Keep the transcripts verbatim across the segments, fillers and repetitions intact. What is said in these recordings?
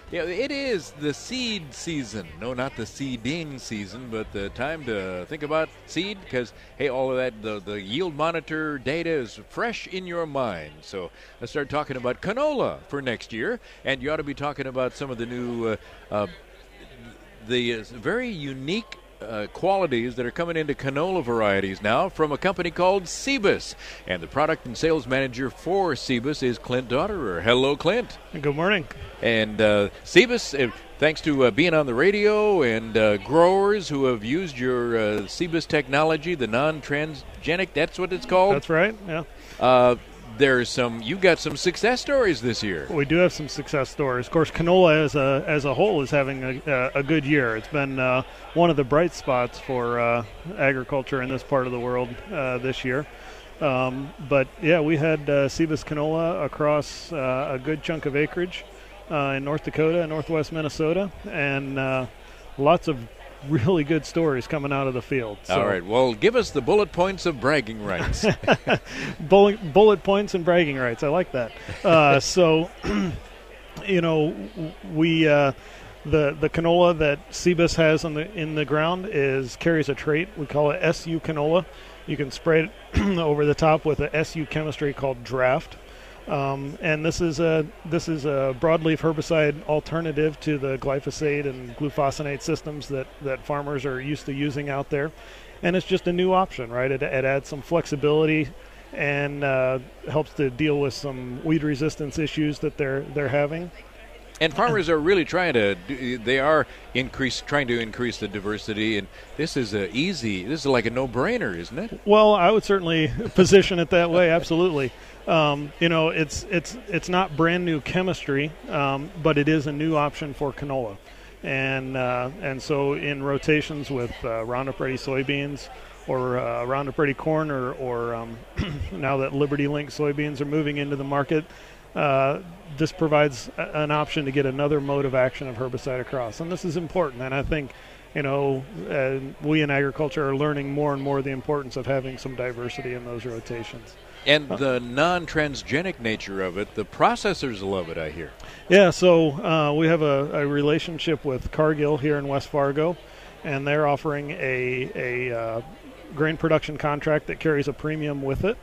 Yeah, it is the seed season. No, not the seeding season, but the time to think about seed because, hey, all of that, the, the yield monitor data is fresh in your mind. So let's start talking about canola for next year. And you ought to be talking about some of the new, uh, uh, the uh, very unique Uh, qualities that are coming into canola varieties now from a company called Cibus. And the product and sales manager for Cibus is Clint Dotterer. Hello, Clint. Good morning. And uh, Cibus, uh, thanks to uh, being on the radio and uh, growers who have used your uh, Cibus technology, the non-transgenic, that's what it's called? That's right, yeah. Uh, There's some. You got some success stories this year. We do have some success stories. Of course, canola as a as a whole is having a, a good year. It's been uh, one of the bright spots for uh, agriculture in this part of the world uh, this year. Um, but yeah, we had uh, Cibus canola across uh, a good chunk of acreage uh, in North Dakota and northwest Minnesota, and uh, lots of really good stories coming out of the field. So. All right. Well, give us the bullet points of bragging rights. bullet, bullet points and bragging rights. I like that. Uh, so, you know, we uh, the the canola that Cibus has on the in the ground is carries a trait. We call it S U canola. You can spray it over the top with a S U chemistry called Draft. Um, and this is a this is a broadleaf herbicide alternative to the glyphosate and glufosinate systems that, that farmers are used to using out there, and it's just a new option, right? It, it adds some flexibility and uh, helps to deal with some weed resistance issues that they're they're having. And farmers are really trying to, do, they are increase, trying to increase the diversity, and this is a easy, this is like a no-brainer, isn't it? Well, I would certainly position it that way, absolutely. Um, you know, it's it's it's not brand new chemistry, um, but it is a new option for canola, and uh, and so in rotations with uh, Roundup Ready soybeans or uh, Roundup Ready corn, or or um, now that Liberty Link soybeans are moving into the market. Uh, this provides a, an option to get another mode of action of herbicide across. And this is important. And I think, you know, uh, we in agriculture are learning more and more the importance of having some diversity in those rotations. And the non-transgenic nature of it, the processors love it, I hear. Yeah, so uh, we have a, a relationship with Cargill here in West Fargo, and they're offering a, a uh, grain production contract that carries a premium with it.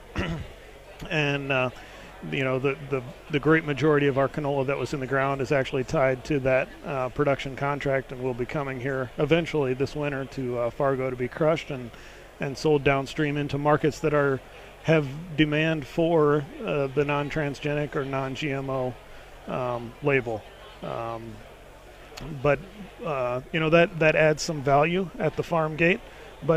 and uh, you know, the, the, the great majority of our canola that was in the ground is actually tied to that uh, production contract, and will be coming here eventually this winter to uh, Fargo to be crushed and, and sold downstream into markets that are have demand for uh, the non-transgenic or non-G M O um, label. Um, but, uh, you know, that, that adds some value at the farm gate. But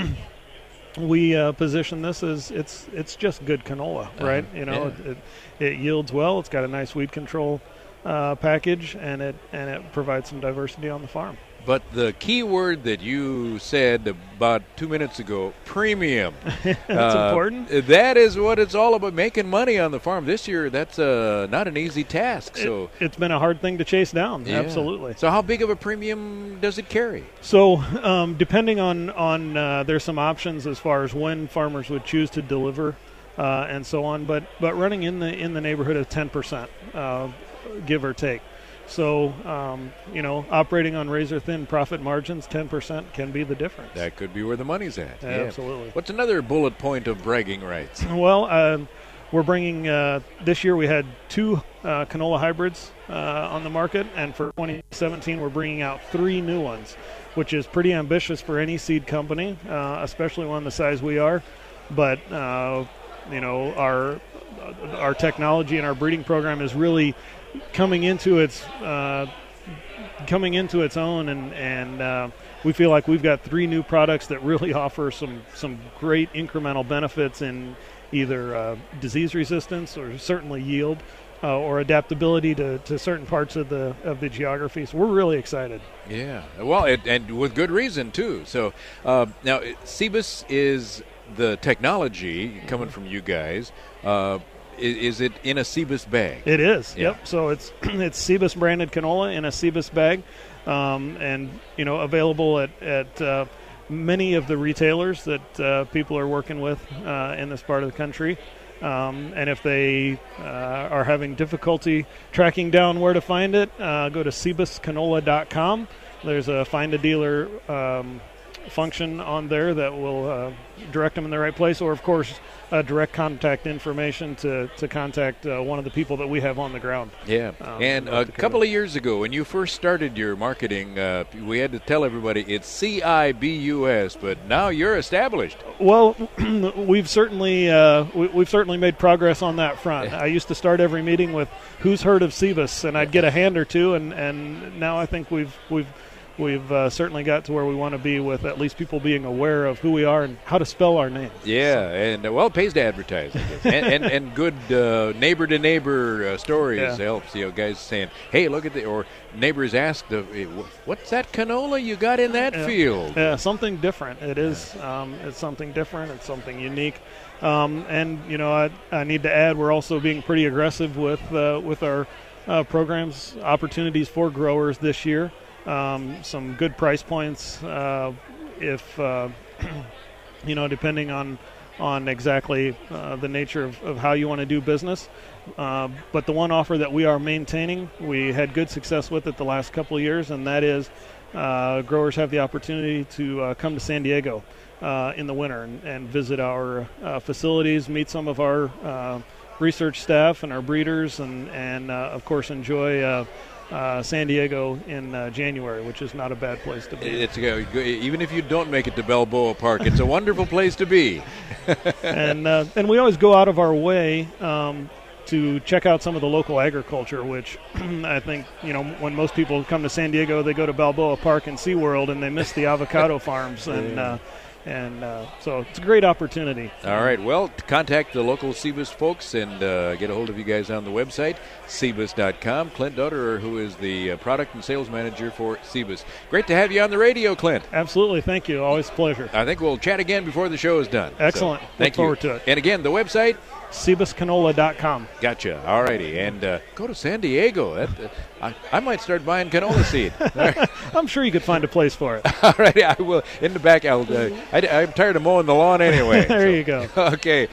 we uh, position this as it's it's just good canola, right? Uh-huh. You know, yeah. it, it, it yields well. It's got a nice weed control uh, package, and it and it provides some diversity on the farm. But the key word that you said about two minutes ago, premium. That's uh, important. That is what it's all about, making money on the farm. This year, that's uh, not an easy task. So it, it's been a hard thing to chase down, yeah. absolutely. So how big of a premium does it carry? So um, depending on, on uh, there's some options as far as when farmers would choose to deliver uh, and so on, but, but running in the in the neighborhood of ten percent, uh, give or take. So, um, you know, operating on razor-thin profit margins, ten percent can be the difference. That could be where the money's at. Yeah, yeah. Absolutely. What's another bullet point of bragging rights? Well, uh, we're bringing, uh, this year we had two uh, canola hybrids uh, on the market, and for twenty seventeen we're bringing out three new ones, which is pretty ambitious for any seed company, uh, especially one the size we are. But, uh, you know, our our technology and our breeding program is really coming into its uh, coming into its own, and and uh, we feel like we've got three new products that really offer some some great incremental benefits in either uh, disease resistance or certainly yield uh, or adaptability to, to certain parts of the of the geography. So we're really excited. Yeah, well, it, and with good reason too. So uh, now, Cibus is the technology coming from you guys. Uh, Is it in a Cibus bag? It is. Yeah. Yep. So it's it's Cibus branded canola in a Cibus bag, um, and you know available at at uh, many of the retailers that uh, people are working with uh, in this part of the country. Um, and if they uh, are having difficulty tracking down where to find it, uh, go to Cibus Canola dot com. There's a find a dealer um, function on there that will uh, direct them in the right place, or of course uh, direct contact information to, to contact uh, one of the people that we have on the ground. Yeah, um, and a couple of years ago when you first started your marketing, uh, we had to tell everybody it's C I B U S, but now you're established. Well, we've certainly uh, we, we've certainly made progress on that front. I used to start every meeting with "Who's heard of Cibus?" and I'd get a hand or two, and, and now I think we've we've We've uh, certainly got to where we want to be with at least people being aware of who we are and how to spell our name. Yeah, so. and uh, well, it pays to advertise, I guess. and, and and good uh, neighbor-to-neighbor uh, stories yeah. helps. You know, guys saying, "Hey, look at the," or neighbors asked, uh, "What's that canola you got in that yeah. field?" Yeah, something different. It is. Um, it's something different. It's something unique. Um, and you know, I, I need to add, we're also being pretty aggressive with uh, with our uh, programs, opportunities for growers this year. Um, some good price points, uh, if uh, you know, depending on on exactly uh, the nature of, of how you want to do business. Uh, but the one offer that we are maintaining, we had good success with it the last couple of years, and that is uh, growers have the opportunity to uh, come to San Diego uh, in the winter and, and visit our uh, facilities, meet some of our uh, research staff and our breeders, and and uh, of course enjoy. Uh, Uh, San Diego in uh, January, which is not a bad place to be. It's uh, even if you don't make it to Balboa Park, it's a wonderful place to be. and uh, and we always go out of our way um, to check out some of the local agriculture, which I think, you know, when most people come to San Diego, they go to Balboa Park and SeaWorld, and they miss the avocado farms. And yeah. uh, And uh, so it's a great opportunity. All right. Well, contact the local Cibus folks and uh, get a hold of you guys on the website, Cibus dot com. Clint Dutterer, who is the uh, product and sales manager for Cibus. Great to have you on the radio, Clint. Absolutely. Thank you. Always a pleasure. I think we'll chat again before the show is done. Excellent. So, Look thank forward you. to it. And again, the website? Cibus Canola dot com. Gotcha. All righty. And uh, go to San Diego. That, uh, I, I might start buying canola seed. Right. I'm sure you could find a place for it. All right. I will. In the back, I'll, uh, I, I'm tired of mowing the lawn anyway. there so. you go. Okay.